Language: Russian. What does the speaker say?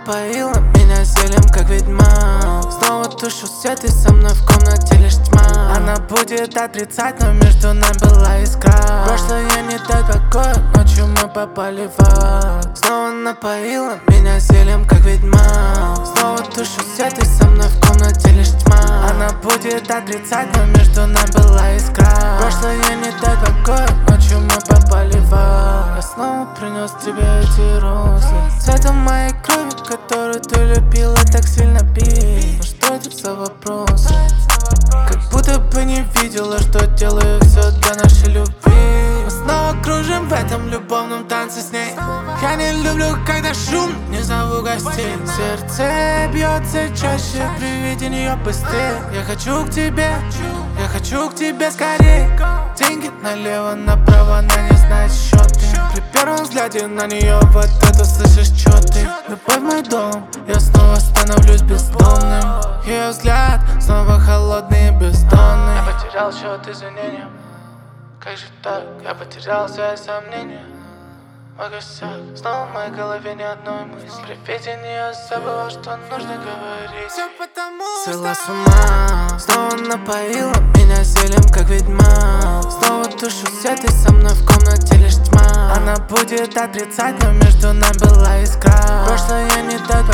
напоила меня зелем, как ведьма. Снова тушу свет, и со мной в комнате лишь тьма. Она будет отрицать, но между нами была искра. Прошлое не дает покоя, ночью мы попали в ад. Снова напоила меня зелем, как ведьма. Снова тушу свет, и со мной в комнате лишь тьма. Она будет отрицать, но между нами была искра. Прошлое не дает покоя, ночью мы попали в ад. Я снова принес тебе эти розы цветом моей крови, которую ты любила так сильно пить. Но что это за вопросы? Как будто бы не видела, что делаю все для нашей любви. Мы снова кружим в этом любовном танце с ней. Я не люблю, когда шум, не зову гостей. Сердце бьется чаще при виде нее быстрее. Я хочу к тебе, я хочу к тебе скорее. Деньги налево, направо, она не знает счеты. При первом взгляде на нее вот это слышишь, чё ты. Любовь в мой дом, я снова становлюсь бездомным. Ее взгляд снова холодный и бездонный. Я потерял счет извинениям. Как же так? Я потерял свои сомнения. Мой косяк, снова в моей голове ни одной мысли. При виде нее забыла, что нужно говорить. Все потому свела с ума. Снова напоила меня зелем, как ведьма. Снова тушу свет, и со мной в комнате лишь тьма. Она будет отрицать, но между нами была искра. Прошлое не дает